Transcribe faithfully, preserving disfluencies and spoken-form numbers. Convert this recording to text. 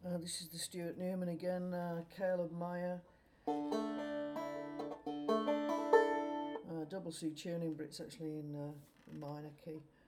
Uh, this is the Stuart Newman again, uh, Caleb Meyer. Uh, double C tuning, but it's actually in uh, minor key.